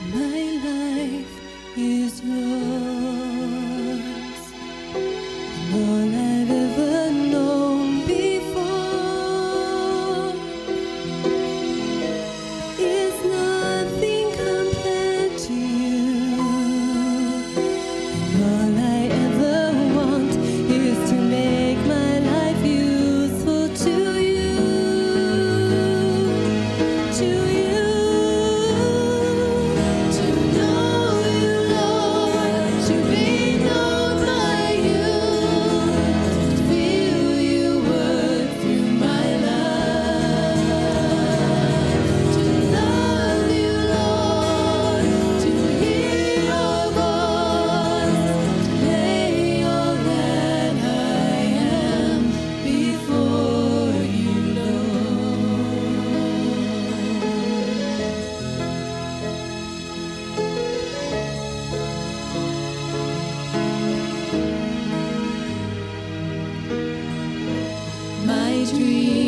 My life is yours, and all I've ever known before is nothing compared to you. And all I ever want is to make my life useful to you, to you. To know you, Lord, to be known by you, to feel you work through my life. To love you, Lord, to hear your voice, to lay all that I am before you, Lord. My dream